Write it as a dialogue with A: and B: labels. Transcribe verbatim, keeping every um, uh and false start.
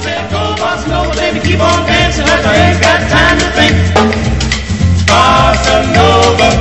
A: said, go bossa nova, baby, keep on dancing, 'cause I ain't got time to think. Bossa nova.